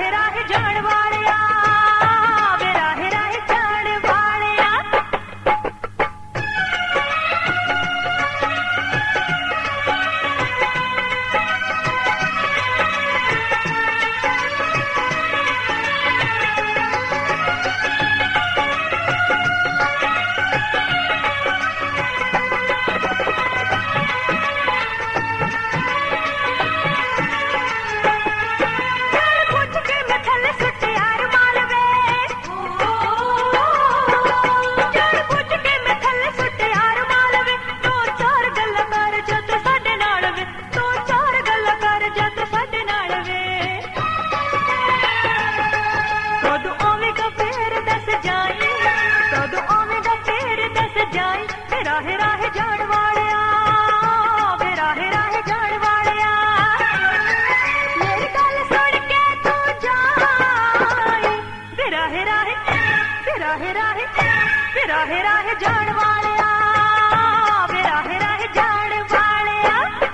राहे राहे जान वालिया वे राहे राहे जान वालिया। राहे राहे जान वालिया वे राहे राहे जान वालिया। मेरी गल सुन के तू जाई वे राहे राहे वे राहे राहे वे राहे राहे जान वालिया वे राहे राहे जान वालिया।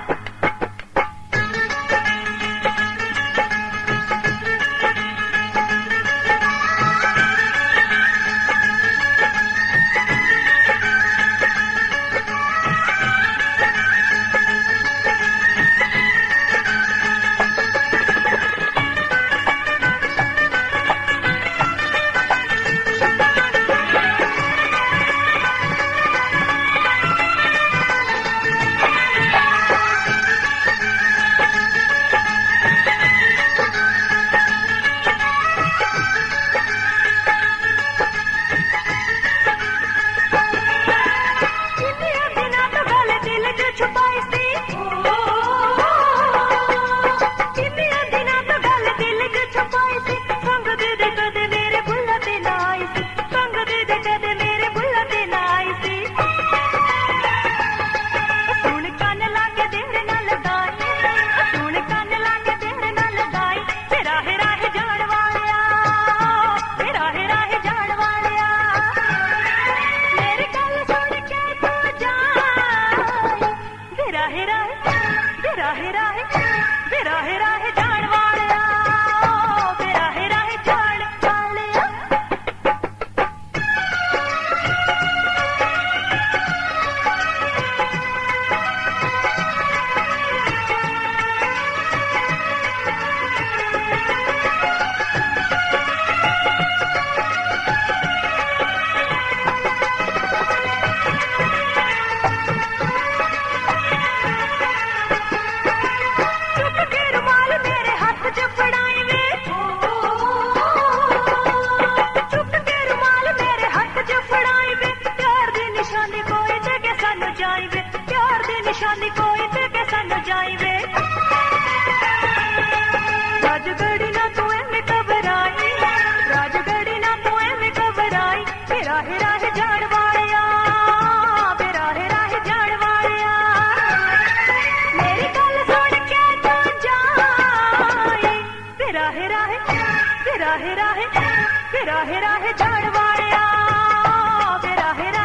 राहे राहे वे राहे राहे जान वालिया वे राहे राहे जान वालिया। निशानी कोई ते के सानू जाईवे राजगढ़ी ना तू एवें घबराई राजगढ़ी ना तू एवें घबराई वे राहे राहे जान वालिया वे राहे राहे जान वालिया। मेरी गल सुन के तू जाई वे राहे राहे वे राहे राहे वे राहे राहे जान वालिया वे राहे राहे